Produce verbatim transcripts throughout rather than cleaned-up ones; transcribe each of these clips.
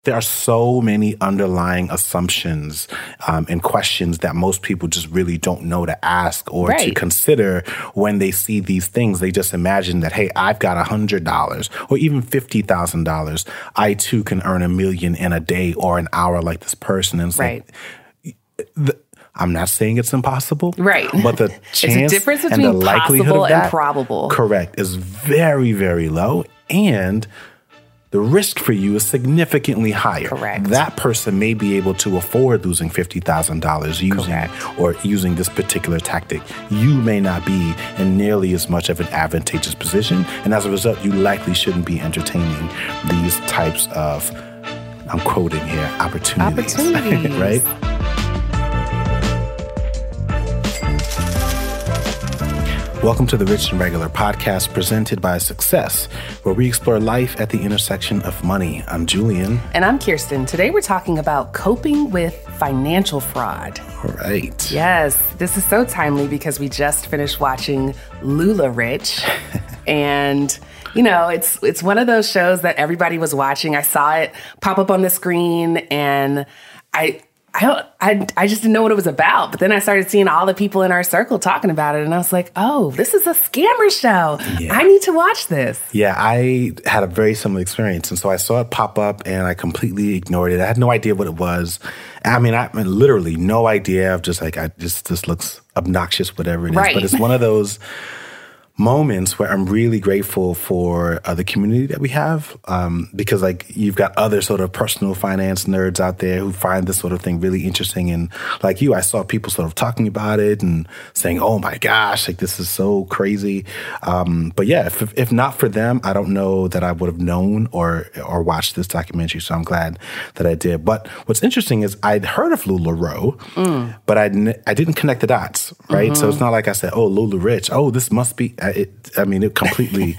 there are so many underlying assumptions um, and questions that most people just really don't know to ask or right. to consider when they see these things. They just imagine that, hey, I've got one hundred dollars or even fifty thousand dollars. I, too, can earn a million in a day or an hour like this person. And it's right. like, the, I'm not saying it's impossible. Right. But the chance it's a difference and between the likelihood possible of that, and probable. Correct, is very, very low. And the risk for you is significantly higher. Correct. That person may be able to afford losing fifty thousand dollars using Correct. or using this particular tactic. You may not be in nearly as much of an advantageous position. And as a result, you likely shouldn't be entertaining these types of, I'm quoting here, opportunities. Opportunities. Right? Welcome to the Rich and Regular podcast presented by Success, where we explore life at the intersection of money. I'm Julian. And I'm Kirsten. Today we're talking about coping with financial fraud. All right. Yes, this is so timely because we just finished watching LuLaRich. And, you know, it's it's one of those shows that everybody was watching. I saw it pop up on the screen and I... I don't. I, I just didn't know what it was about. But then I started seeing all the people in our circle talking about it. And I was like, oh, this is a scammer show. Yeah. I need to watch this. Yeah, I had a very similar experience. And so I saw it pop up and I completely ignored it. I had no idea what it was. I mean, I, I mean, literally no idea. Of just like, I just, this looks obnoxious, whatever it is. Right. But it's one of those moments where I'm really grateful for uh, the community that we have um, because like you've got other sort of personal finance nerds out there who find this sort of thing really interesting. And like you, I saw people sort of talking about it and saying, oh my gosh, like this is so crazy. Um, but yeah, if, if not for them, I don't know that I would have known or or watched this documentary. So I'm glad that I did. But what's interesting is I'd heard of LuLaRoe, mm. but I, I didn't connect the dots, right? Mm-hmm. So it's not like I said, oh, LuLaRich, oh, this must be... It, I mean, it completely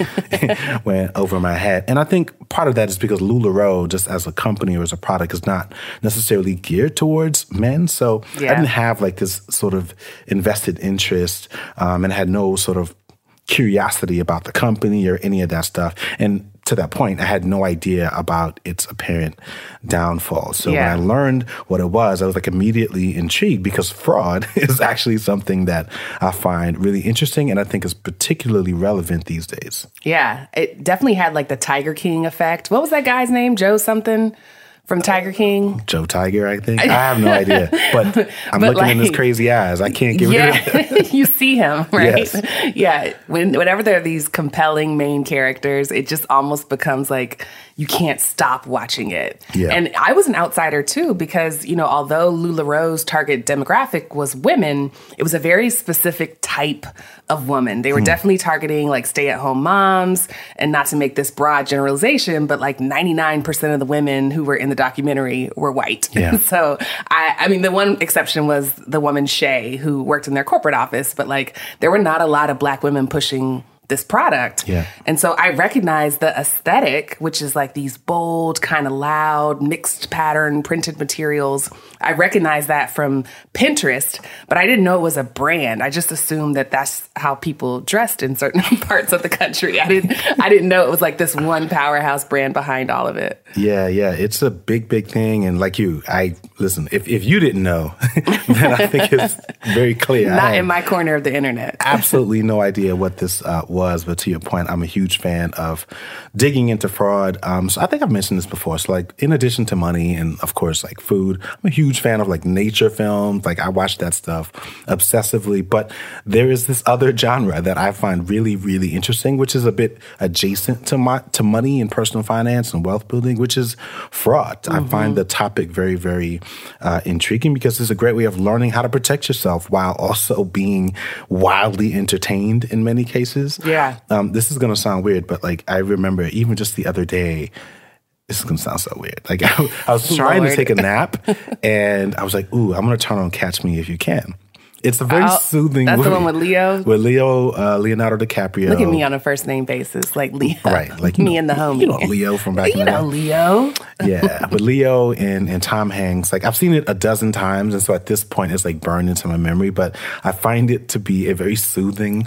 went over my head. And I think part of that is because LuLaRoe, just as a company or as a product, is not necessarily geared towards men. So yeah. I didn't have like this sort of invested interest um, and had no sort of curiosity about the company or any of that stuff. And to that point, I had no idea about its apparent downfall. So yeah. when I learned what it was, I was like immediately intrigued because fraud is actually something that I find really interesting and I think is particularly relevant these days. Yeah, it definitely had like the Tiger King effect. What was that guy's name? Joe something? From Tiger King? Joe Tiger, I think. I have no idea. But I'm but looking like, in his crazy eyes. I can't get yeah, rid of it. You see him, right? Yes. Yeah. When, whenever there are these compelling main characters, it just almost becomes like you can't stop watching it. Yeah. And I was an outsider too because, you know, although LuLaRoe's target demographic was women, it was a very specific type of woman. They were hmm. definitely targeting like stay-at-home moms, and not to make this broad generalization, but like ninety-nine percent of the women who were in the documentary were white. Yeah. So, I, I mean, the one exception was the woman Shay, who worked in their corporate office, but like there were not a lot of Black women pushing this product. Yeah. And so I recognized the aesthetic, which is like these bold, kind of loud, mixed pattern printed materials. I recognized that from Pinterest, but I didn't know it was a brand. I just assumed that that's how people dressed in certain parts of the country. I didn't I didn't know it was like this one powerhouse brand behind all of it. Yeah, yeah. It's a big, big thing. And like you, I listen, if, if you didn't know, then I think it's very clear. Not in my corner of the internet. Absolutely no idea what this uh, was. But to your point, I'm a huge fan of digging into fraud. Um, so I think I've mentioned this before. So like in addition to money and of course like food, I'm a huge fan of like nature films. Like I watch that stuff obsessively. But there is this other genre that I find really, really interesting, which is a bit adjacent to my, to money and personal finance and wealth building, which is fraud. Mm-hmm. I find the topic very, very uh, intriguing because it's a great way of learning how to protect yourself while also being wildly entertained in many cases. Yeah. Um, this is going to sound weird, but like I remember even just the other day, this is going to sound so weird. Like I, I was trying Lord. to take a nap and I was like, ooh, I'm going to turn on Catch Me If You Can. It's a very oh, soothing that's movie. That's the one with Leo? With Leo, uh, Leonardo DiCaprio. Look at me on a first name basis, like Leo. Right. Like me know, and the homie. You know Leo from back you in the day. You know Leo. Yeah. But Leo and, and Tom Hanks, like I've seen it a dozen times. And so at this point, it's like burned into my memory. But I find it to be a very soothing,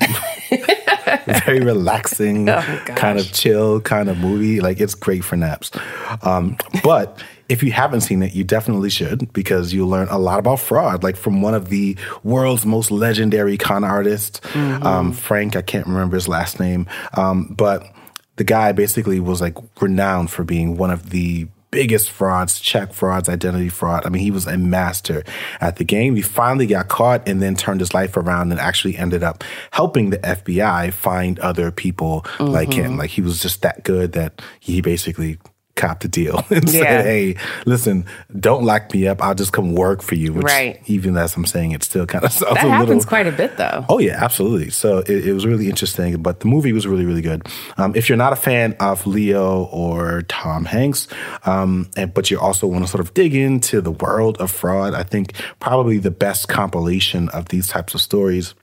very relaxing, oh, kind of chill kind of movie. Like it's great for naps. Um, but if you haven't seen it, you definitely should, because you'll learn a lot about fraud, like from one of the world's most legendary con artists, mm-hmm. um, Frank, I can't remember his last name, um, but the guy basically was like renowned for being one of the biggest frauds, check frauds, identity fraud. I mean, he was a master at the game. He finally got caught and then turned his life around and actually ended up helping the F B I find other people mm-hmm. like him. Like, he was just that good that he basically copped the deal and yeah. said, hey, listen, don't lock me up. I'll just come work for you. Which, right. even as I'm saying, it still kind of sounds that a happens little, quite a bit, though. Oh, yeah, absolutely. So it, it was really interesting. But the movie was really, really good. Um, if you're not a fan of Leo or Tom Hanks, um, and, but you also want to sort of dig into the world of fraud, I think probably the best compilation of these types of stories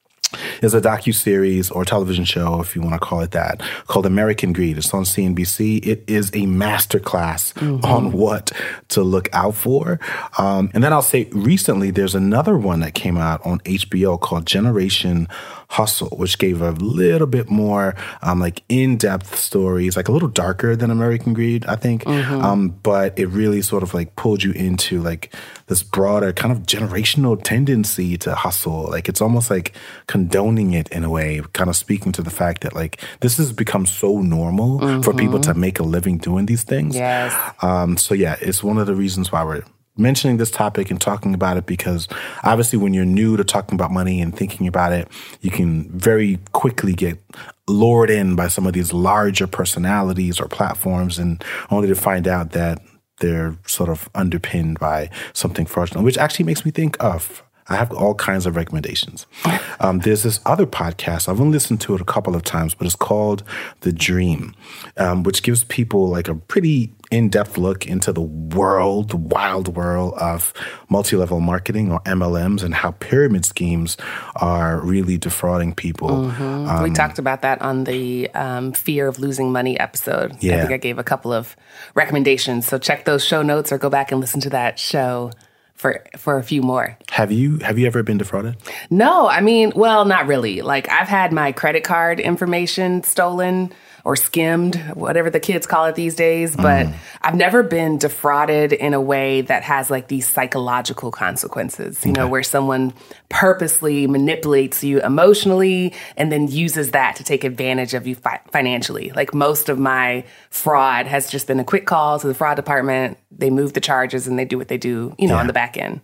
is a docuseries or television show, if you want to call it that, called American Greed. It's on C N B C. It is a masterclass mm-hmm. on what to look out for. Um, and then I'll say recently there's another one that came out on H B O called Generation Hustle, which gave a little bit more um, like in-depth stories, like a little darker than American Greed, I think. Mm-hmm. Um, but it really sort of like pulled you into like this broader kind of generational tendency to hustle. Like, it's almost like condoning it in a way, kind of speaking to the fact that like this has become so normal mm-hmm. for people to make a living doing these things. Yes. Um, so yeah, it's one of the reasons why we're mentioning this topic and talking about it, because obviously when you're new to talking about money and thinking about it, you can very quickly get lured in by some of these larger personalities or platforms, and only to find out that they're sort of underpinned by something fraudulent, which actually makes me think of, I have all kinds of recommendations. Um, there's this other podcast. I've only listened to it a couple of times, but it's called The Dream, um, which gives people like a pretty in-depth look into the world, the wild world of multi-level marketing, or M L Ms, and how pyramid schemes are really defrauding people. Mm-hmm. Um, we talked about that on the um, Fear of Losing Money episode. Yeah. I think I gave a couple of recommendations. So check those show notes or go back and listen to that show for for a few more. Have you have you ever been defrauded? No, I mean, well, not really. Like, I've had my credit card information stolen or skimmed, whatever the kids call it these days, but mm. I've never been defrauded in a way that has like these psychological consequences, you okay. know, where someone purposely manipulates you emotionally and then uses that to take advantage of you fi- financially. Like, most of my fraud has just been a quick call to the fraud department. They move the charges and they do what they do, you know, yeah. on the back end.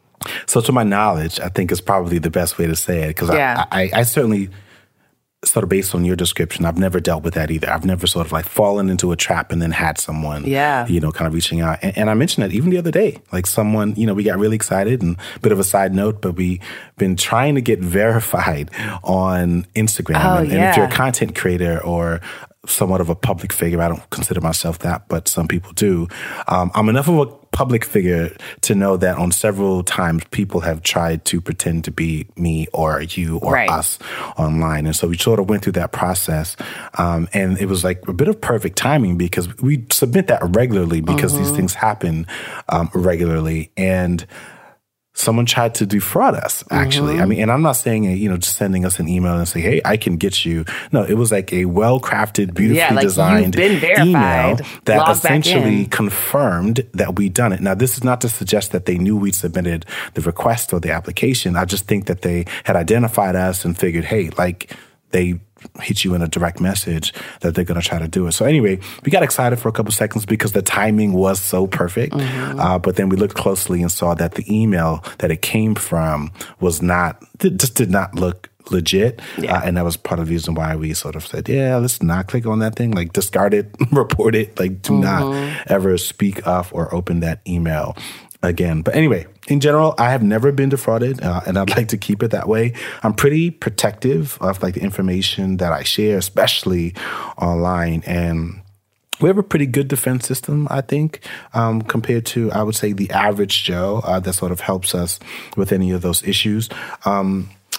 So to my knowledge, I think is probably the best way to say it, because yeah. I, I, I certainly, sort of based on your description, I've never dealt with that either. I've never sort of like fallen into a trap and then had someone, yeah. you know, kind of reaching out. And, and I mentioned that even the other day, like someone, you know, we got really excited, and a bit of a side note, but we've been trying to get verified on Instagram. Oh, and, yeah. and if you're a content creator or somewhat of a public figure, I don't consider myself that, but some people do. Um, I'm enough of a public figure to know that on several times people have tried to pretend to be me or you or right. us online. And so we sort of went through that process. Um, and it was like a bit of perfect timing, because we submit that regularly, because mm-hmm. these things happen um, regularly. And someone tried to defraud us, actually. Mm-hmm. I mean, and I'm not saying, you know, just sending us an email and say, hey, I can get you. No, it was like a well-crafted, beautifully yeah, like designed you've been verified, email that essentially confirmed that we'd done it. Now, this is not to suggest that they knew we'd submitted the request or the application. I just think that they had identified us and figured, hey, like, they hit you in a direct message that they're going to try to do it. So anyway, we got excited for a couple seconds because the timing was so perfect. Mm-hmm. Uh, but then we looked closely and saw that the email that it came from was not, just did not look legit. Yeah. Uh, and that was part of the reason why we sort of said, yeah, let's not click on that thing. Like, discard it, report it. Like, do mm-hmm. not ever speak of or open that email again. But anyway, in general, I have never been defrauded, uh, and I'd like to keep it that way. I'm pretty protective of like the information that I share, especially online. And we have a pretty good defense system, I think, um, compared to, I would say, the average Joe uh, that sort of helps us with any of those issues. Um,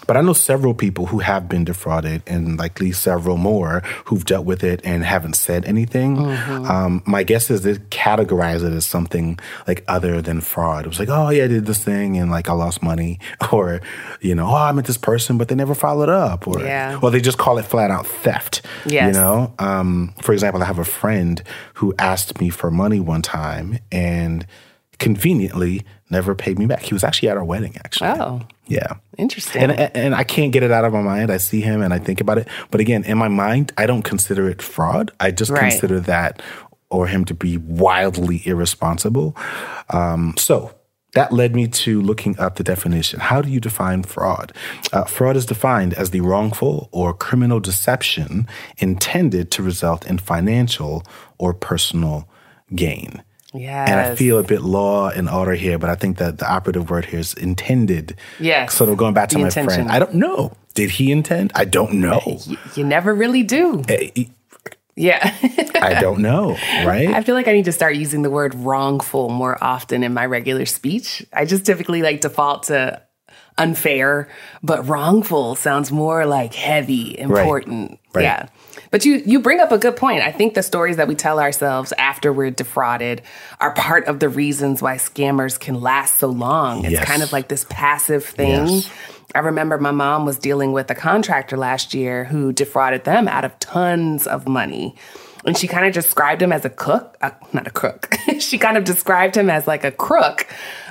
But I know several people who have been defrauded and likely several more who've dealt with it and haven't said anything. Mm-hmm. Um, my guess is they categorize it as something like other than fraud. It was like, oh, yeah, I did this thing and like I lost money. Or, you know, oh, I met this person, but they never followed up. Or, yeah. or they just call it flat out theft. Yes. You know, um, for example, I have a friend who asked me for money one time and conveniently never paid me back. He was actually at our wedding, actually. Oh. Yeah. Interesting. And, and I can't get it out of my mind. I see him and I think about it. But again, in my mind, I don't consider it fraud. I just right. consider that or him to be wildly irresponsible. Um, so that led me to looking up the definition. How do you define fraud? Uh, fraud is defined as the wrongful or criminal deception intended to result in financial or personal gain. Yes. And I feel a bit law and order here, but I think that the operative word here is intended. Yes. Sort of going back to the my intention. friend. I don't know. Did he intend? I don't know. You, you never really do. Uh, Yeah. I don't know, right? I feel like I need to start using the word wrongful more often in my regular speech. I just typically like default to unfair, but wrongful sounds more like heavy, important. Right. Right. Yeah. But you you bring up a good point. I think the stories that we tell ourselves after we're defrauded are part of the reasons why scammers can last so long. It's yes. kind of like this passive thing. Yes. I remember my mom was dealing with a contractor last year who defrauded them out of tons of money. And she kind of described him as a cook, uh, not a crook. She kind of described him as like a crook.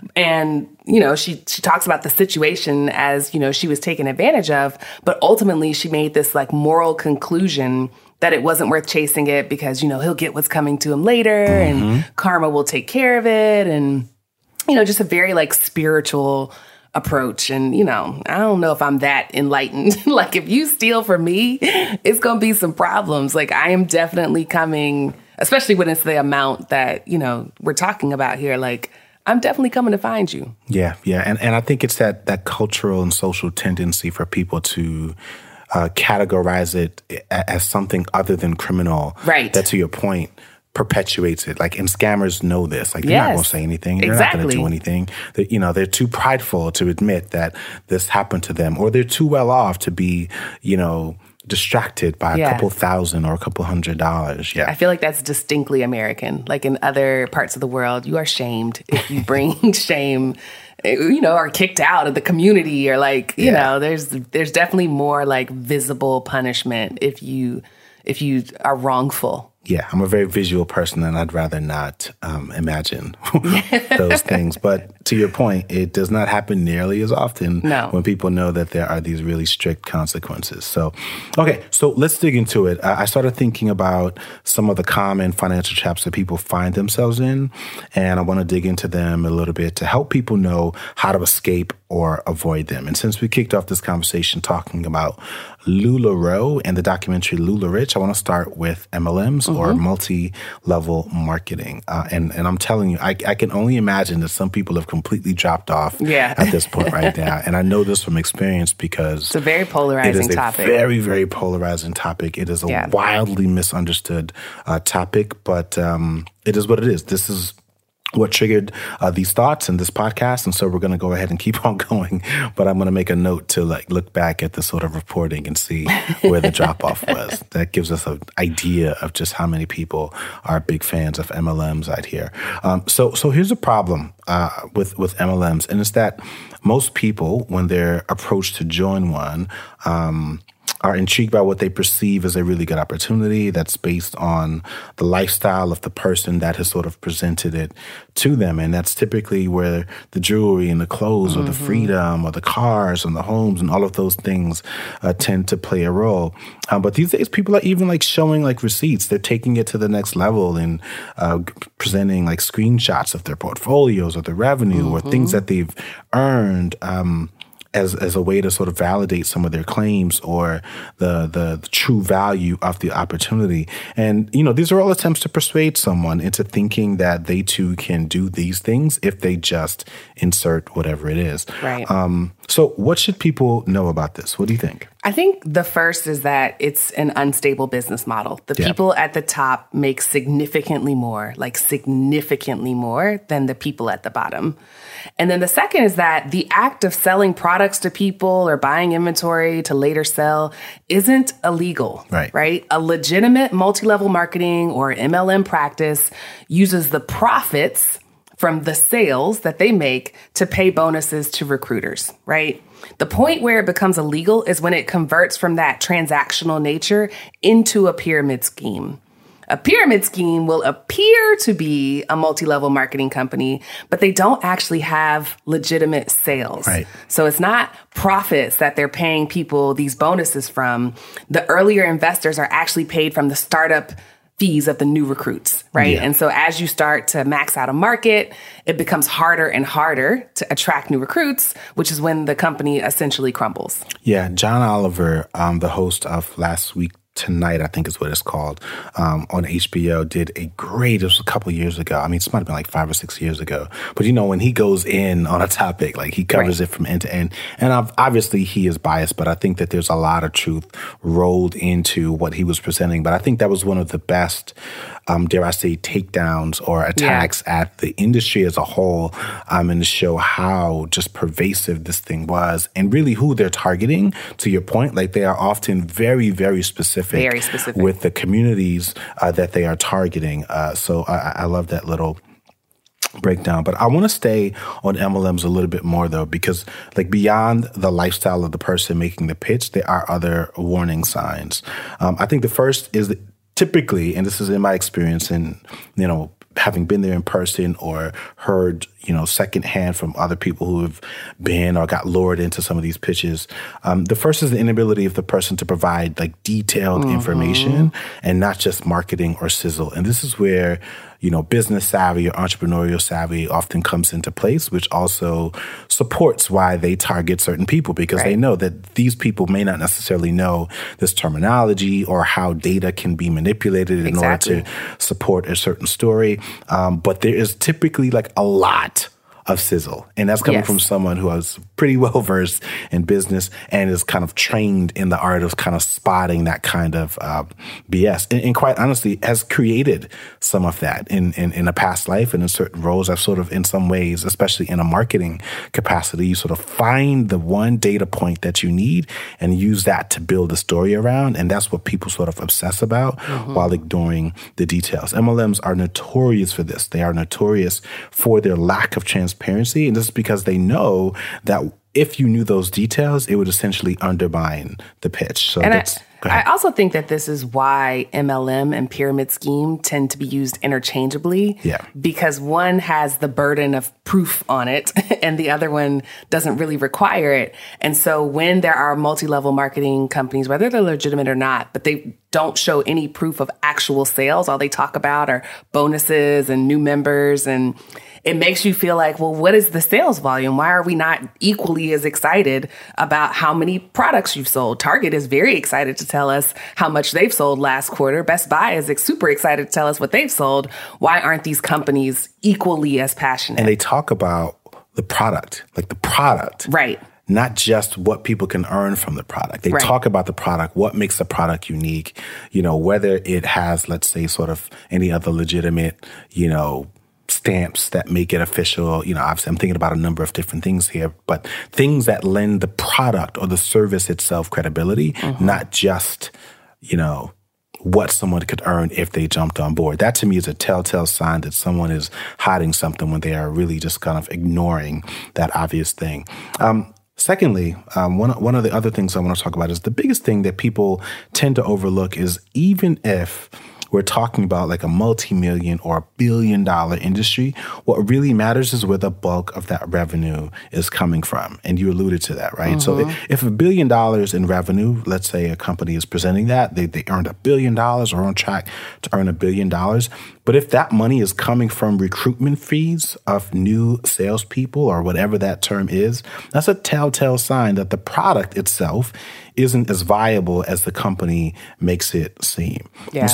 And, you know, she, she talks about the situation as, you know, she was taken advantage of. But ultimately, she made this like moral conclusion that it wasn't worth chasing it because, you know, he'll get what's coming to him later mm-hmm. and karma will take care of it. And, you know, just a very like spiritual approach. And, you know, I don't know if I'm that enlightened. Like, if you steal from me, it's going to be some problems. Like, I am definitely coming, especially when it's the amount that, you know, we're talking about here. Like, I'm definitely coming to find you. Yeah, yeah. And and I think it's that that cultural and social tendency for people to uh, categorize it as something other than criminal. Right. That, to your point, perpetuates it. Like, and scammers know this. Like, they're yes, not going to say anything. They're exactly. not going to do anything. They, you know, they're too prideful to admit that this happened to them, or they're too well off to be, you know, distracted by a yeah. couple thousand or a couple hundred dollars. Yeah. I feel like that's distinctly American. Like, in other parts of the world, you are shamed if you bring shame, you know, or kicked out of the community, or like, you yeah. know, there's there's definitely more like visible punishment if you if you are wrongful. Yeah, I'm a very visual person, and I'd rather not um, imagine those things. But to your point, it does not happen nearly as often no. when people know that there are these really strict consequences. So, okay, so let's dig into it. Uh, I started thinking about some of the common financial traps that people find themselves in, and I want to dig into them a little bit to help people know how to escape or avoid them. And since we kicked off this conversation talking about LuLaRoe and the documentary LuLaRich, I want to start with M L Ms mm-hmm. or multi-level marketing. Uh, and, and I'm telling you, I, I can only imagine that some people have completely dropped off yeah. at this point right now. And I know this from experience because it's a very polarizing it is topic. a very, very polarizing topic. It is a yeah. wildly misunderstood uh, topic, but um, it is what it is. This is what triggered uh, these thoughts and this podcast. And so we're going to go ahead and keep on going. But I'm going to make a note to like look back at the sort of reporting and see where the drop off was. That gives us an idea of just how many people are big fans of M L Ms out here. Um, so so here's a problem uh, with, with M L Ms. And it's that most people, when they're approached to join one, um, are intrigued by what they perceive as a really good opportunity that's based on the lifestyle of the person that has sort of presented it to them. And that's typically where the jewelry and the clothes mm-hmm. or the freedom or the cars and the homes and all of those things uh, tend to play a role. Um, but these days, people are even like showing like receipts. They're taking it to the next level and uh, presenting like screenshots of their portfolios or their revenue mm-hmm. or things that they've earned um as as a way to sort of validate some of their claims or the, the the true value of the opportunity. And, you know, these are all attempts to persuade someone into thinking that they too can do these things if they just insert whatever it is. Right. Um, so what should people know about this? What do you think? I I think the first is that it's an unstable business model. The Yeah. people at the top make significantly more, like significantly more than the people at the bottom. And then the second is that the act of selling products to people or buying inventory to later sell isn't illegal, Right. right? A legitimate multi-level marketing or M L M practice uses the profits from the sales that they make to pay bonuses to recruiters, right? The point where it becomes illegal is when it converts from that transactional nature into a pyramid scheme. A pyramid scheme will appear to be a multi-level marketing company, but they don't actually have legitimate sales. Right. So it's not profits that they're paying people these bonuses from. The earlier investors are actually paid from the startup fees of the new recruits, right? Yeah. And so as you start to max out a market, it becomes harder and harder to attract new recruits, which is when the company essentially crumbles. Yeah, John Oliver, um, the host of Last Week Tonight, I think is what it's called, um, on H B O, did a great, it was a couple of years ago. I mean, it might have been like five or six years ago. But, you know, when he goes in on a topic, like he covers Right. it from end to end. And ob- obviously he is biased, but I think that there's a lot of truth rolled into what he was presenting. But I think that was one of the best, um, dare I say, takedowns or attacks yeah. at the industry as a whole, um, and to show how just pervasive this thing was and really who they're targeting, to your point. Like they are often very, very specific. Very specific. With the communities uh, that they are targeting. Uh, so I, I love that little breakdown. But I want to stay on M L Ms a little bit more, though, because like beyond the lifestyle of the person making the pitch, there are other warning signs. Um, I think the first is that typically, and this is in my experience and, you know, having been there in person or heard, you know, secondhand from other people who have been or got lured into some of these pitches. Um, the first is the inability of the person to provide like detailed mm-hmm. information and not just marketing or sizzle. And this is where, you know, business savvy or entrepreneurial savvy often comes into place, which also supports why they target certain people because right. they know that these people may not necessarily know this terminology or how data can be manipulated in exactly. order to support a certain story. Um, but there is typically like a lot of sizzle. And that's coming yes. from someone who is pretty well versed in business and is kind of trained in the art of kind of spotting that kind of uh, B S. And, and quite honestly, has created some of that in, in, in a past life and in certain roles. I've sort of, in some ways, especially in a marketing capacity, you sort of find the one data point that you need and use that to build a story around. And that's what people sort of obsess about mm-hmm. while ignoring the details. M L Ms are notorious for this. They are notorious for their lack of transparency. Transparency, and this is because they know that if you knew those details, it would essentially undermine the pitch. So and that's, I, I also think that this is why M L M and pyramid scheme tend to be used interchangeably. Yeah. Because one has the burden of proof on it and the other one doesn't really require it. And so when there are multi-level marketing companies, whether they're legitimate or not, but they don't show any proof of actual sales, all they talk about are bonuses and new members, and it makes you feel like, well, what is the sales volume? Why are we not equally as excited about how many products you've sold? Target is very excited to tell us how much they've sold last quarter. Best Buy is super excited to tell us what they've sold. Why aren't these companies equally as passionate? And they talk about the product, like the product. Right. Not just what people can earn from the product. They right. talk about the product, what makes the product unique, you know, whether it has, let's say, sort of any other legitimate, you know, stamps that make it official. You know, obviously I'm thinking about a number of different things here, but things that lend the product or the service itself credibility, mm-hmm. not just, you know, what someone could earn if they jumped on board. That to me is a telltale sign that someone is hiding something when they are really just kind of ignoring that obvious thing. Um, Secondly, um, one one of the other things I want to talk about is the biggest thing that people tend to overlook is even if we're talking about like a multi-million or a billion dollar industry, what really matters is where the bulk of that revenue is coming from. And you alluded to that, right? Mm-hmm. So if, if a billion dollars in revenue, let's say a company is presenting that, they, they earned a billion dollars or on track to earn a billion dollars. But if that money is coming from recruitment fees of new salespeople or whatever that term is, that's a telltale sign that the product itself isn't as viable as the company makes it seem. Yeah. And so ideally,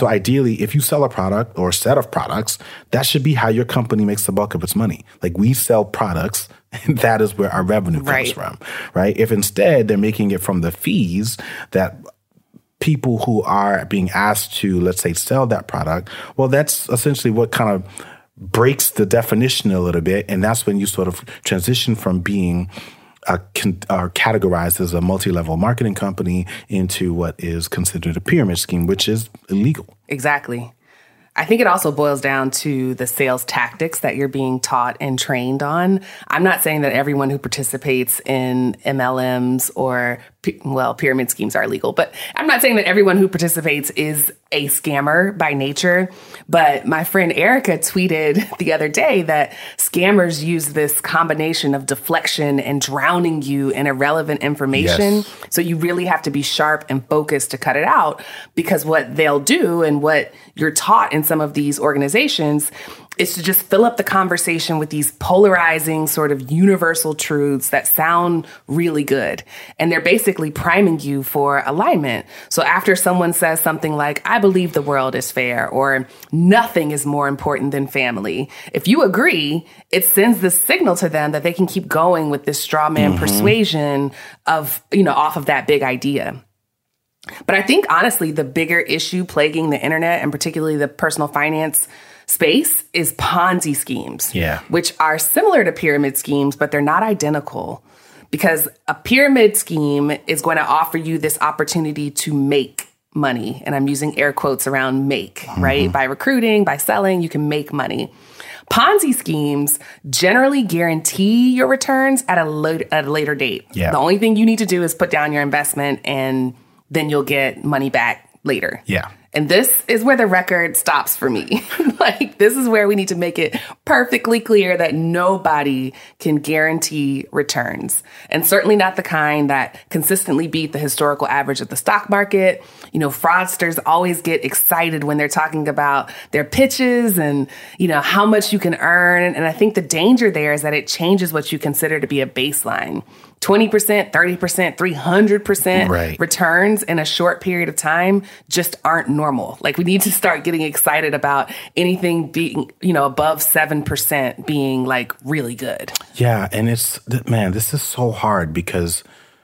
really, if you sell a product or a set of products, that should be how your company makes the bulk of its money. Like, we sell products, and that is where our revenue comes Right. from, right? If instead they're making it from the fees that people who are being asked to, let's say, sell that product, well, that's essentially what kind of breaks the definition a little bit. And that's when you sort of transition from being uh, con- uh, categorized as a multi-level marketing company into what is considered a pyramid scheme, which is illegal. Exactly. I think it also boils down to the sales tactics that you're being taught and trained on. I'm not saying that everyone who participates in M L Ms or, well, pyramid schemes are illegal, but I'm not saying that everyone who participates is a scammer by nature. But my friend Erica tweeted the other day that scammers use this combination of deflection and drowning you in irrelevant information. Yes. So you really have to be sharp and focused to cut it out, because what they'll do and what you're taught in some of these organizations is to just fill up the conversation with these polarizing sort of universal truths that sound really good. And they're basically priming you for alignment. So after someone says something like, I believe the world is fair, or nothing is more important than family, if you agree, it sends this signal to them that they can keep going with this straw man mm-hmm. persuasion of, you know, off of that big idea. But I think, honestly, the bigger issue plaguing the internet, and particularly the personal finance space, is Ponzi schemes, yeah. which are similar to pyramid schemes, but they're not identical. Because a pyramid scheme is going to offer you this opportunity to make money. And I'm using air quotes around make, mm-hmm. right? By recruiting, by selling, you can make money. Ponzi schemes generally guarantee your returns at a, lo- at a later date. Yeah. The only thing you need to do is put down your investment, and then you'll get money back later. Yeah. And this is where the record stops for me. Like, this is where we need to make it perfectly clear that nobody can guarantee returns. And certainly not the kind that consistently beat the historical average of the stock market. You know, fraudsters always get excited when they're talking about their pitches and, you know, how much you can earn. And I think the danger there is that it changes what you consider to be a baseline. twenty percent, thirty percent, three hundred percent right. returns in a short period of time just aren't normal. Like, we need to start getting excited about anything being, you know, above seven percent being like really good. Yeah. And it's, man, this is so hard, because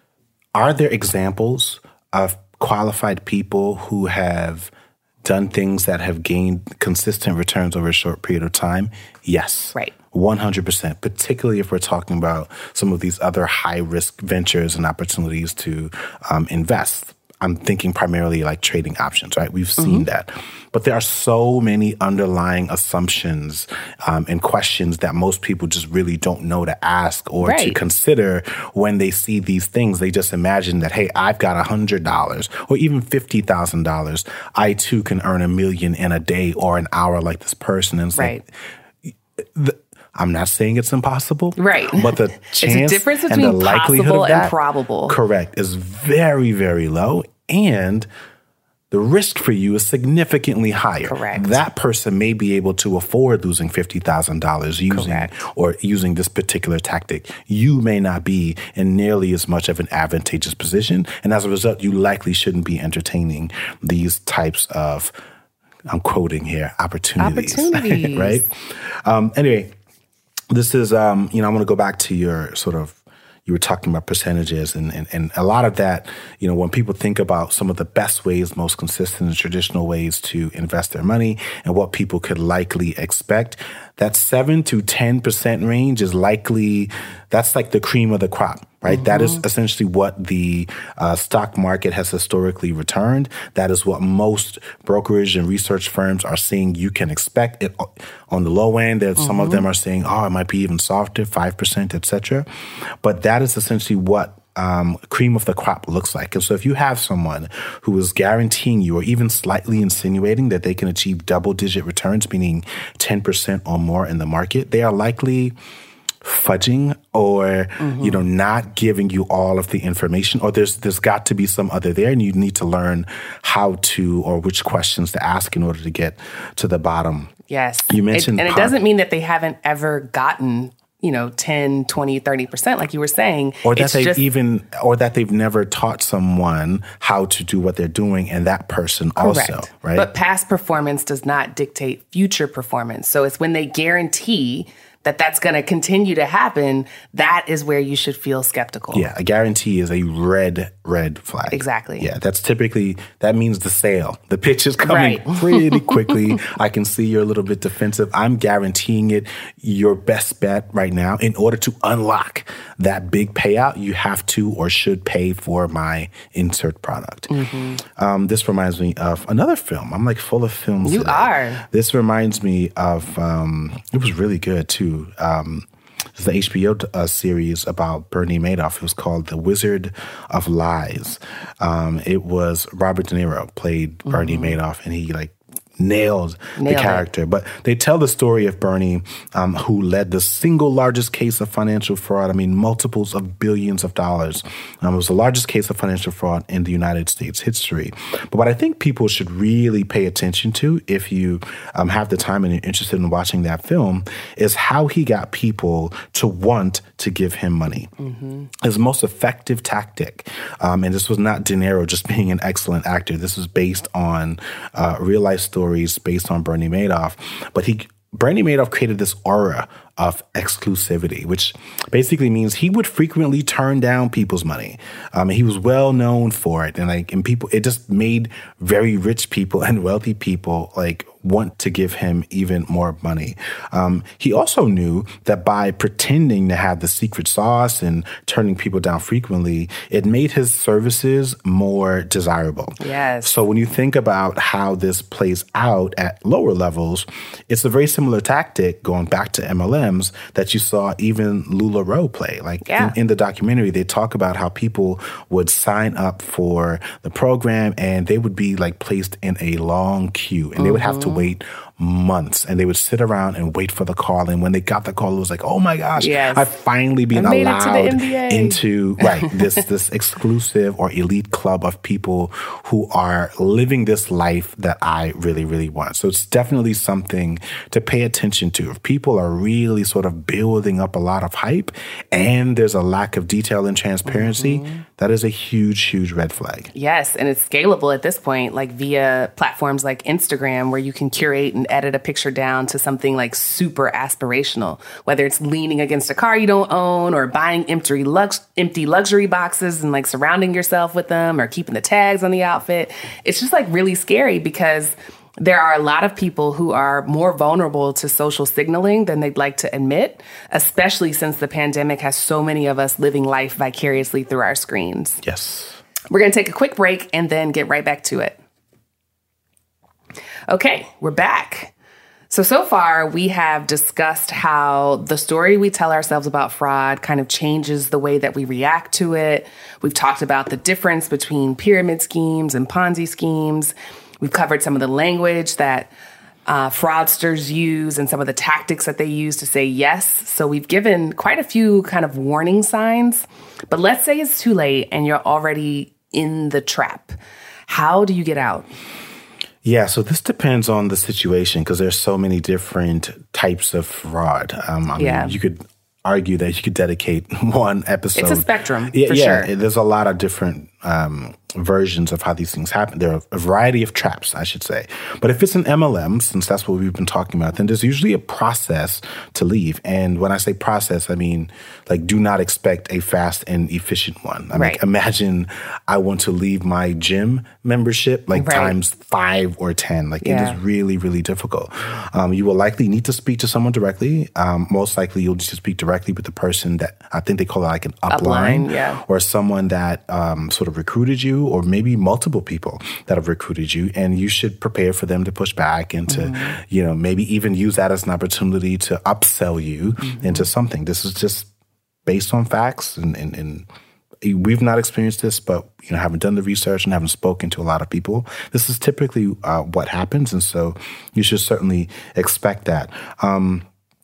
are there examples of qualified people who have done things that have gained consistent returns over a short period of time? Yes. Right. one hundred percent, particularly if we're talking about some of these other high-risk ventures and opportunities to um, invest. I'm thinking primarily like trading options, right? We've seen mm-hmm. that. But there are so many underlying assumptions um, and questions that most people just really don't know to ask or right. to consider when they see these things. They just imagine that, hey, I've got one hundred dollars or even fifty thousand dollars. I, too, can earn a million in a day or an hour like this person. And it's right. like, the, I'm not saying it's impossible, right? But the chance a difference and the likelihood possible of that, and probable, correct, is very, very low, and the risk for you is significantly higher. Correct. That person may be able to afford losing fifty thousand dollars using Correct. or using this particular tactic. You may not be in nearly as much of an advantageous position, and as a result, you likely shouldn't be entertaining these types of, I'm quoting here, opportunities, opportunities. right? Um, anyway. This is, um, you know, I want to go back to your sort of, you were talking about percentages and, and, and a lot of that, you know, when people think about some of the best ways, most consistent and traditional ways to invest their money and what people could likely expect, that seven to ten percent range is likely, that's like the cream of the crop, right? Mm-hmm. That is essentially what the uh, stock market has historically returned. That is what most brokerage and research firms are saying you can expect. It, on the low end, that mm-hmm. some of them are saying, oh, it might be even softer, five percent, et cetera. But that is essentially what Um, cream of the crop looks like. And so if you have someone who is guaranteeing you or even slightly insinuating that they can achieve double-digit returns, meaning ten percent or more in the market, they are likely fudging or, mm-hmm. you know, not giving you all of the information, or there's there's got to be some other there, and you need to learn how to or which questions to ask in order to get to the bottom. Yes. You mentioned it, and it pop- doesn't mean that they haven't ever gotten you know, ten, twenty, thirty percent, like you were saying. Or that it's they've just, even, or that they've never taught someone how to do what they're doing, and that person correct. also, right? But past performance does not dictate future performance. So it's when they guarantee that that's going to continue to happen, that is where you should feel skeptical. Yeah, a guarantee is a red, red flag. Exactly. Yeah, that's typically, that means the sale. The pitch is coming right. pretty quickly. I can see you're a little bit defensive. I'm guaranteeing it. Your best bet right now, in order to unlock that big payout, you have to or should pay for my insert product. Mm-hmm. Um, this reminds me of another film. I'm like full of films. You today. are. This reminds me of, um, it was really good too. Um, it's the H B O uh, series about Bernie Madoff. It was called The Wizard of Lies. Um, it was Robert De Niro played mm-hmm. Bernie Madoff, and he like nailed, nailed the character. It. But they tell the story of Bernie, um, who led the single largest case of financial fraud. I mean, multiples of billions of dollars. Um, it was the largest case of financial fraud in the United States history. But what I think people should really pay attention to, if you um, have the time and you're interested in watching that film, is how he got people to want to give him money. Mm-hmm. His most effective tactic, um, and this was not De Niro just being an excellent actor. This was based on uh, real life stories based on Bernie Madoff. But he Bernie Madoff created this aura of exclusivity, which basically means he would frequently turn down people's money. Um, and he was well known for it. And like, and people, it just made very rich people and wealthy people like want to give him even more money. Um, he also knew that by pretending to have the secret sauce and turning people down frequently, it made his services more desirable. Yes. So when you think about how this plays out at lower levels, it's a very similar tactic going back to M L Ms that you saw even LuLaRoe play. Like yeah. in, in the documentary, they talk about how people would sign up for the program and they would be like placed in a long queue, and mm-hmm. they would have to wait months, and they would sit around and wait for the call. And when they got the call, it was like, oh my gosh, yes. I've finally been I made allowed it to the N B A. into right this this exclusive or elite club of people who are living this life that I really, really want. So it's definitely something to pay attention to. If people are really sort of building up a lot of hype and there's a lack of detail and transparency, mm-hmm. that is a huge, huge red flag. Yes, and it's scalable at this point, like via platforms like Instagram, where you can curate and edit a picture down to something like super aspirational, whether it's leaning against a car you don't own or buying empty lux- empty luxury boxes and like surrounding yourself with them or keeping the tags on the outfit. It's just like really scary because there are a lot of people who are more vulnerable to social signaling than they'd like to admit, especially since the pandemic has so many of us living life vicariously through our screens. Yes. We're going to take a quick break and then get right back to it. Okay, we're back. So, so far, we have discussed how the story we tell ourselves about fraud kind of changes the way that we react to it. We've talked about the difference between pyramid schemes and Ponzi schemes. We've covered some of the language that uh, fraudsters use and some of the tactics that they use to say yes. So we've given quite a few kind of warning signs. But let's say it's too late and you're already in the trap. How do you get out? Yeah, so this depends on the situation because there's so many different types of fraud. Um, I yeah. mean, you could argue that you could dedicate one episode. It's a spectrum, yeah, for yeah, sure. There's a lot of different um, versions of how these things happen. There are a variety of traps, I should say. But if it's an M L M, since that's what we've been talking about, then there's usually a process to leave. And when I say process, I mean, like, do not expect a fast and efficient one. I mean, right. imagine I want to leave my gym membership like right. times five or ten. Like, yeah. it is really, really difficult. Um, you will likely need to speak to someone directly. Um, most likely you'll need to speak directly with the person that, I think they call it like an upline, upline yeah. or someone that um, sort of recruited you, or maybe multiple people that have recruited you, and you should prepare for them to push back and to, mm-hmm. you know, maybe even use that as an opportunity to upsell you mm-hmm. into something. This is just based on facts, and, and, and we've not experienced this, but, you know, haven't done the research and haven't spoken to a lot of people. This is typically uh, what happens, and so you should certainly expect that. Um,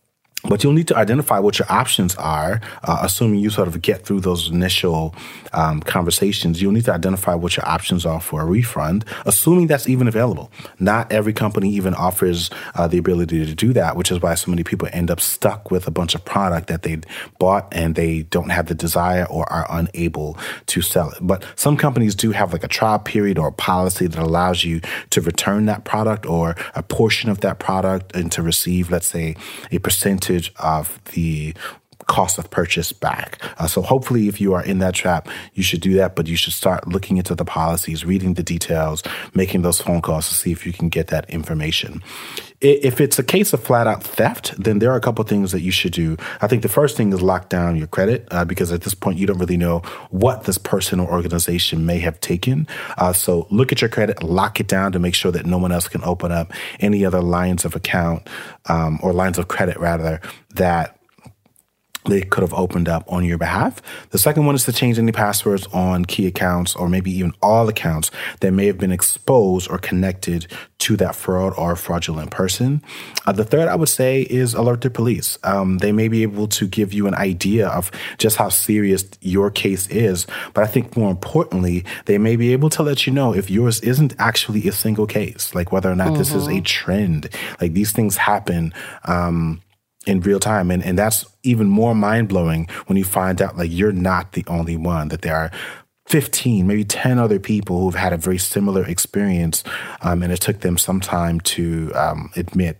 But you'll need to identify what your options are, uh, assuming you sort of get through those initial um, conversations. You'll need to identify what your options are for a refund, assuming that's even available. Not every company even offers uh, the ability to do that, which is why so many people end up stuck with a bunch of product that they bought and they don't have the desire or are unable to sell it. But some companies do have like a trial period or a policy that allows you to return that product or a portion of that product and to receive, let's say, a percentage of the cost of purchase back. Uh, so hopefully if you are in that trap, you should do that, but you should start looking into the policies, reading the details, making those phone calls to see if you can get that information. If it's a case of flat out theft, then there are a couple of things that you should do. I think the first thing is lock down your credit uh, because at this point you don't really know what this person or organization may have taken. Uh, so look at your credit, lock it down to make sure that no one else can open up any other lines of account um, or lines of credit rather that they could have opened up on your behalf. The second one is to change any passwords on key accounts or maybe even all accounts that may have been exposed or connected to that fraud or fraudulent person. Uh, the third I would say is alert the police. Um, they may be able to give you an idea of just how serious your case is, but I think more importantly, they may be able to let you know if yours isn't actually a single case, like whether or not mm-hmm. this is a trend. Like these things happen um in real time. And, and that's even more mind-blowing when you find out like you're not the only one, that there are fifteen, maybe ten other people who've had a very similar experience um, and it took them some time to um, admit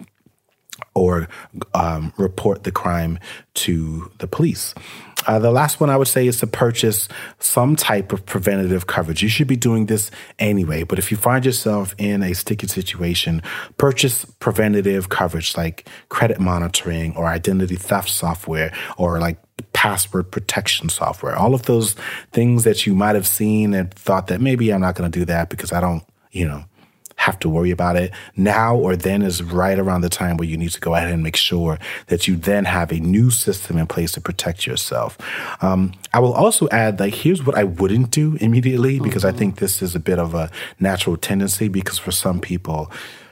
or um, report the crime to the police. Uh, the last one I would say is to purchase some type of preventative coverage. You should be doing this anyway, but if you find yourself in a sticky situation, purchase preventative coverage like credit monitoring or identity theft software or like password protection software. All of those things that you might have seen and thought that maybe I'm not going to do that because I don't, you know, have to worry about it. Now or then is right around the time where you need to go ahead and make sure that you then have a new system in place to protect yourself. Um, I will also add, like, here's what I wouldn't do immediately, because mm-hmm. I think this is a bit of a natural tendency, because for some people,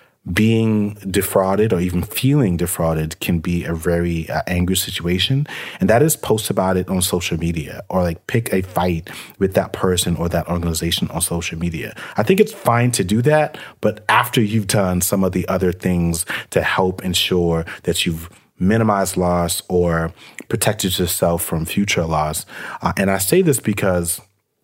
being defrauded or even feeling defrauded can be a very uh, angry situation. And that is post about it on social media or like pick a fight with that person or that organization on social media. I think it's fine to do that, but after you've done some of the other things to help ensure that you've minimized loss or protected yourself from future loss. Uh, and I say this because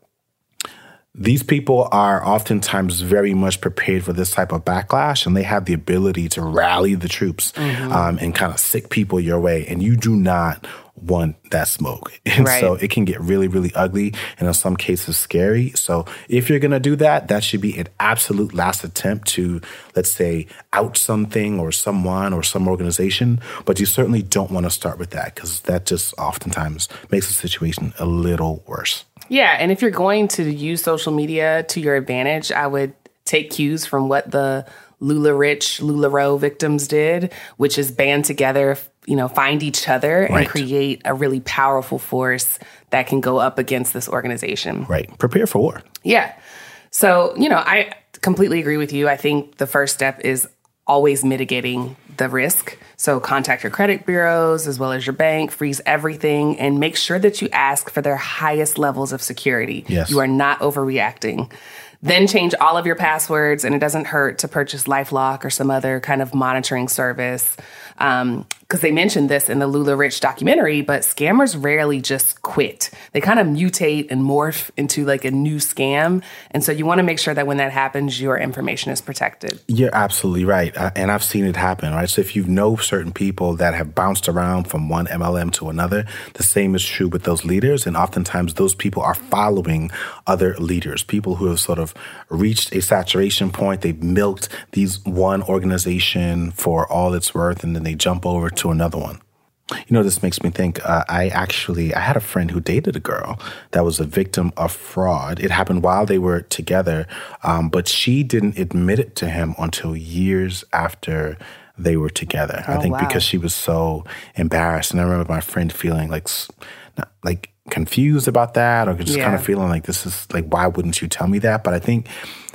these people are oftentimes very much prepared for this type of backlash, and they have the ability to rally the troops mm-hmm. um, and kind of sick people your way. And you do not want that smoke. And right. so it can get really, really ugly and in some cases scary. So if you're going to do that, that should be an absolute last attempt to, let's say, out something or someone or some organization. But you certainly don't want to start with that, because that just oftentimes makes the situation a little worse. Yeah, and if you're going to use social media to your advantage, I would take cues from what the LuLaRich, LuLaRoe victims did, which is band together, you know, find each other and right. create a really powerful force that can go up against this organization. Right. Prepare for war. Yeah. So, you know, I completely agree with you. I think the first step is always mitigating the risk. So contact your credit bureaus as well as your bank, freeze everything, and make sure that you ask for their highest levels of security. Yes. You are not overreacting. Then change all of your passwords, and it doesn't hurt to purchase LifeLock or some other kind of monitoring service. Um, because they mentioned this in the LuLaRich documentary, but scammers rarely just quit. They kind of mutate and morph into like a new scam. And so you want to make sure that when that happens, your information is protected. You're absolutely right. Uh, and I've seen it happen, right? So if you know certain people that have bounced around from one M L M to another, the same is true with those leaders. And oftentimes those people are following other leaders, people who have sort of reached a saturation point. They've milked these one organization for all it's worth, and then they jump over to another one. You know, this makes me think, uh, I actually, I had a friend who dated a girl that was a victim of fraud. It happened while they were together, um, but she didn't admit it to him until years after they were together. Oh, I think wow. because she was so embarrassed. And I remember my friend feeling like, not, like confused about that, or just yeah. kind of feeling like, this is like, why wouldn't you tell me that? But I think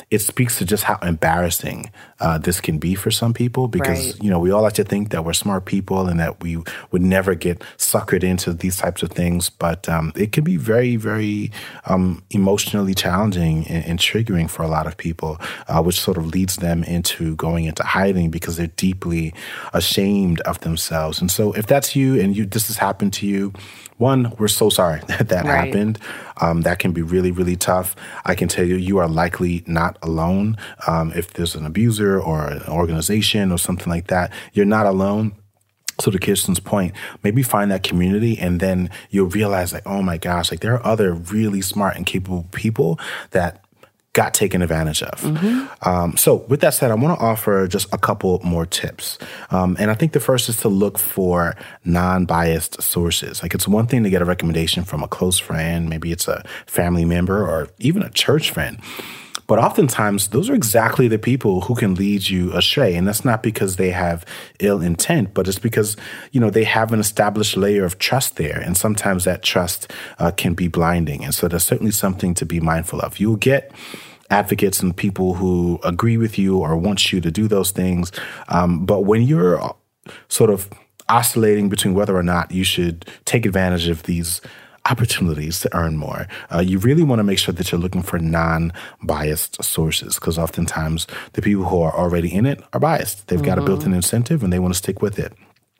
it speaks to just how embarrassing uh, this can be for some people because, Right. you know, we all like to think that we're smart people and that we would never get suckered into these types of things. But um, it can be very, very um, emotionally challenging and, and triggering for a lot of people, uh, which sort of leads them into going into hiding because they're deeply ashamed of themselves. And so if that's you and you this has happened to you, one, we're so sorry that that Right. happened. Um, that can be really, really tough. I can tell you, you are likely not alone. Um, if there's an abuser or an organization or something like that, you're not alone. So to Kirsten's point, maybe find that community and then you'll realize like, oh my gosh, like there are other really smart and capable people that got taken advantage of. Mm-hmm. Um, so with that said, I want to offer just a couple more tips. Um, and I think the first is to look for non-biased sources. Like it's one thing to get a recommendation from a close friend, maybe it's a family member or even a church friend. But oftentimes, those are exactly the people who can lead you astray. And that's not because they have ill intent, but it's because, you know, they have an established layer of trust there. And sometimes that trust uh, can be blinding. And so there's certainly something to be mindful of. You'll get advocates and people who agree with you or want you to do those things. Um, but when you're sort of oscillating between whether or not you should take advantage of these opportunities to earn more, Uh, you really want to make sure that you're looking for non-biased sources because oftentimes the people who are already in it are biased. They've mm-hmm. got a built-in incentive and they want to stick with it.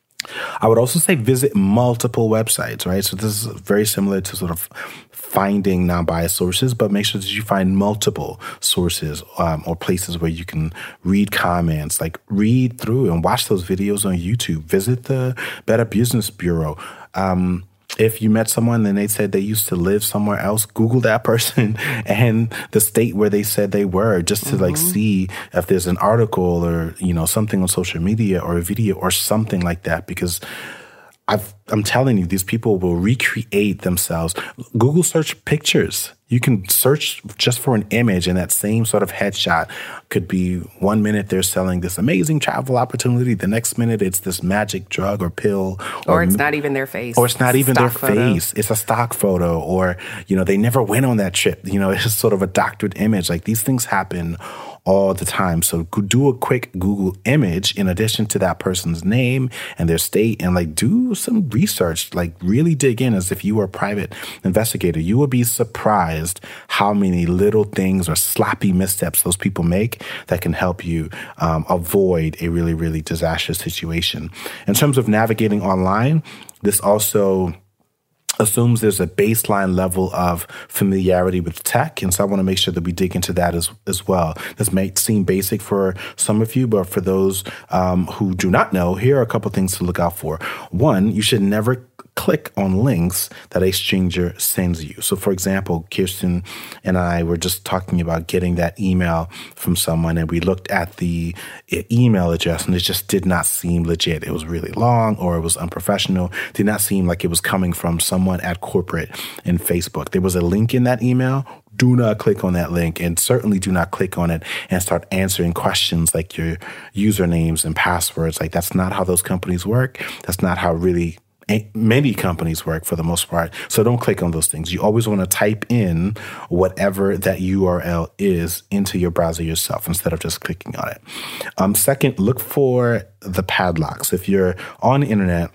I would also say visit multiple websites, right? So this is very similar to sort of finding non-biased sources, but make sure that you find multiple sources um, or places where you can read comments, like read through and watch those videos on YouTube. Visit the Better Business Bureau. Um, If you met someone and they said they used to live somewhere else, Google that person and the state where they said they were just to mm-hmm. like see if there's an article or, you know, something on social media or a video or something like that. Because I've, I'm telling you, these people will recreate themselves. Google search pictures. You can search just for an image and that same sort of headshot could be one minute they're selling this amazing travel opportunity. The next minute it's this magic drug or pill. Or, or it's not even their face. Or it's not even their photo. face. It's a stock photo. Or, you know, they never went on that trip. You know, it's sort of a doctored image. Like these things happen all the time. So do a quick Google image in addition to that person's name and their state and like do some research, like really dig in as if you were a private investigator. You will be surprised how many little things or sloppy missteps those people make that can help you um, avoid a really, really disastrous situation. In terms of navigating online, this also assumes there's a baseline level of familiarity with tech. And so I want to make sure that we dig into that as, as well. This may seem basic for some of you, but for those um, who do not know, here are a couple things to look out for. One, you should never click on links that a stranger sends you. So for example, Kirsten and I were just talking about getting that email from someone and we looked at the email address and it just did not seem legit. It was really long or it was unprofessional. It did not seem like it was coming from someone at corporate in Facebook. There was a link in that email. Do not click on that link and certainly do not click on it and start answering questions like your usernames and passwords. Like that's not how those companies work. That's not how really many companies work for the most part. So don't click on those things. You always want to type in whatever that U R L is into your browser yourself instead of just clicking on it. Um, second, look for the padlocks. If you're on the internet,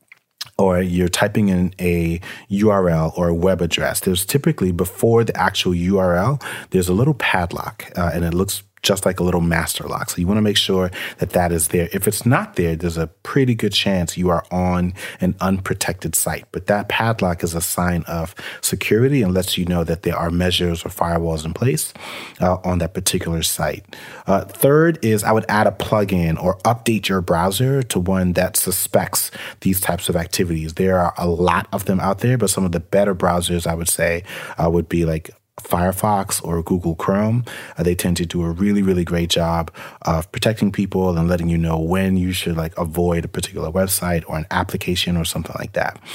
or you're typing in a U R L or a web address, there's typically before the actual U R L, there's a little padlock uh, and it looks just like a little master lock. So you want to make sure that that is there. If it's not there, there's a pretty good chance you are on an unprotected site. But that padlock is a sign of security and lets you know that there are measures or firewalls in place uh, on that particular site. Uh, third is I would add a plugin or update your browser to one that suspects these types of activities. There are a lot of them out there, but some of the better browsers I would say uh, would be like Firefox or Google Chrome. Uh, they tend to do a really, really great job of protecting people and letting you know when you should like avoid a particular website or an application or something like that.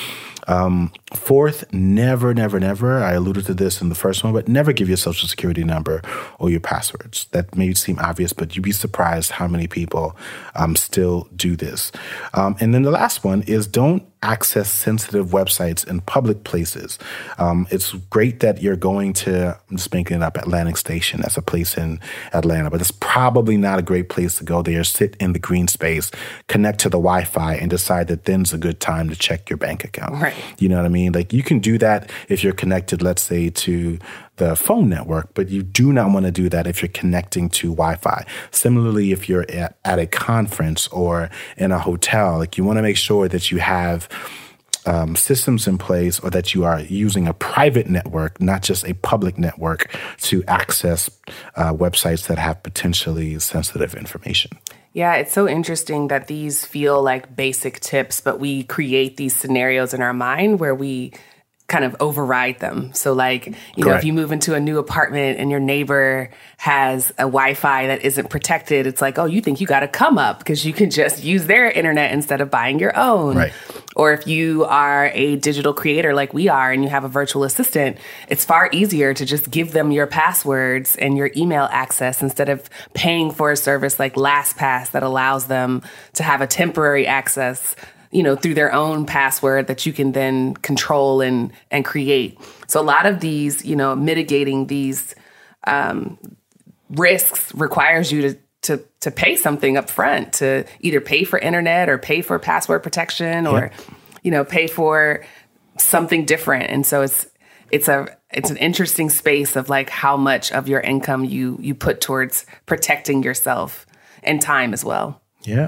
Um, fourth, never, never, never, I alluded to this in the first one, but never give your social security number or your passwords. That may seem obvious, but you'd be surprised how many people um, still do this. Um, and then the last one is don't access sensitive websites in public places. Um, it's great that you're going to, I'm just making it up, Atlantic Station. That's a place in Atlanta, but it's probably not a great place to go there. Sit in the green space, connect to the Wi-Fi, and decide that then's a good time to check your bank account. Right. You know what I mean? Like you can do that if you're connected, let's say, to the phone network, but you do not want to do that if you're connecting to Wi-Fi. Similarly, if you're at, at a conference or in a hotel, like you want to make sure that you have um, systems in place or that you are using a private network, not just a public network, to access uh, websites that have potentially sensitive information. Yeah, it's so interesting that these feel like basic tips, but we create these scenarios in our mind where we kind of override them. So like, you know, Correct. if you move into a new apartment and your neighbor has a Wi-Fi that isn't protected, it's like, oh, you think you got to come up because you can just use their internet instead of buying your own. Right. Or if you are a digital creator like we are and you have a virtual assistant, it's far easier to just give them your passwords and your email access instead of paying for a service like LastPass that allows them to have a temporary access, you know, through their own password that you can then control and and create. So a lot of these, you know, mitigating these um, risks requires you to to to pay something up front, to either pay for internet or pay for password protection or, yeah. you know, pay for something different. And so it's it's a it's an interesting space of like how much of your income you you put towards protecting yourself and time as well. Yeah.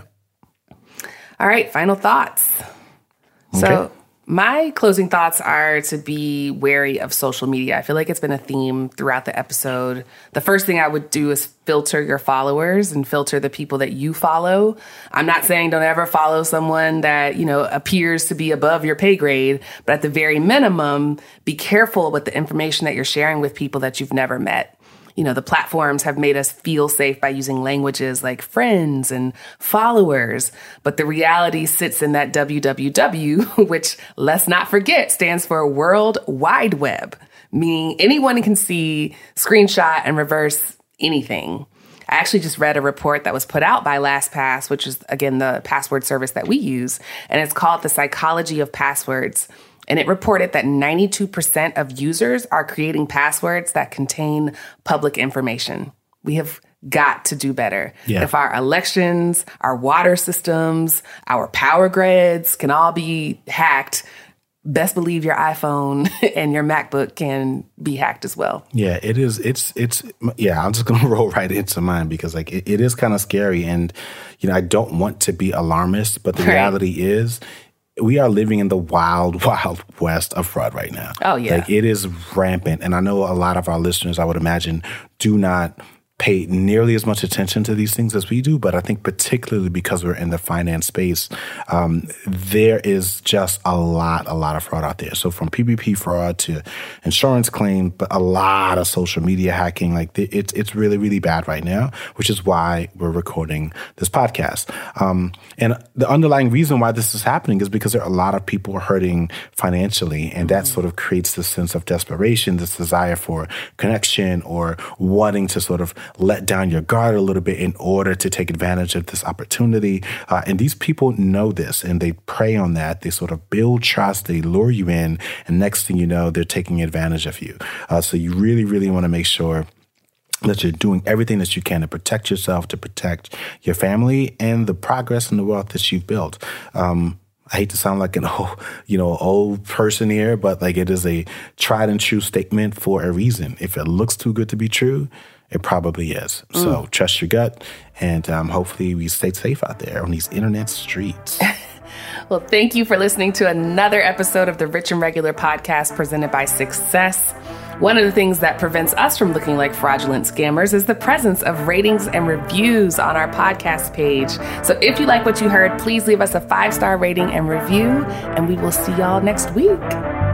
All right, final thoughts. Okay. So my closing thoughts are to be wary of social media. I feel like it's been a theme throughout the episode. The first thing I would do is filter your followers and filter the people that you follow. I'm not saying don't ever follow someone that, you know, appears to be above your pay grade, but at the very minimum, be careful with the information that you're sharing with people that you've never met. You know, the platforms have made us feel safe by using languages like friends and followers. But the reality sits in that W W W, which, let's not forget, stands for World Wide Web, meaning anyone can see, screenshot, and reverse anything. I actually just read a report that was put out by LastPass, which is, again, the password service that we use. And it's called The Psychology of Passwords. And it reported that ninety-two percent of users are creating passwords that contain public information. We have got to do better. Yeah. If our elections, our water systems, our power grids can all be hacked, best believe your iPhone and your MacBook can be hacked as well. Yeah, it is. It's, it's, yeah, I'm just going to roll right into mine because like it, it is kind of scary. And, you know, I don't want to be alarmist, but the right. reality is, we are living in the wild, wild west of fraud right now. Oh, yeah. Like, it is rampant. And I know a lot of our listeners, I would imagine, do not pay nearly as much attention to these things as we do. But I think particularly because we're in the finance space, um, there is just a lot, a lot of fraud out there. So from P P P fraud to insurance claim, but a lot of social media hacking, like it's it's really, really bad right now, which is why we're recording this podcast. Um, and the underlying reason why this is happening is because there are a lot of people hurting financially. And that sort of creates this sense of desperation, this desire for connection or wanting to sort of let down your guard a little bit in order to take advantage of this opportunity. Uh, and these people know this and they prey on that. They sort of build trust, they lure you in, and next thing you know, they're taking advantage of you. Uh, so you really, really want to make sure that you're doing everything that you can to protect yourself, to protect your family and the progress and the wealth that you've built. Um, I hate to sound like an old, you know, old person here, but like it is a tried and true statement for a reason. If it looks too good to be true, it probably is. Mm. So trust your gut, and um, hopefully we stay safe out there on these internet streets. Well, thank you for listening to another episode of the Rich and Regular podcast presented by Success. One of the things that prevents us from looking like fraudulent scammers is the presence of ratings and reviews on our podcast page. So if you like what you heard, please leave us a five-star rating and review, and we will see y'all next week.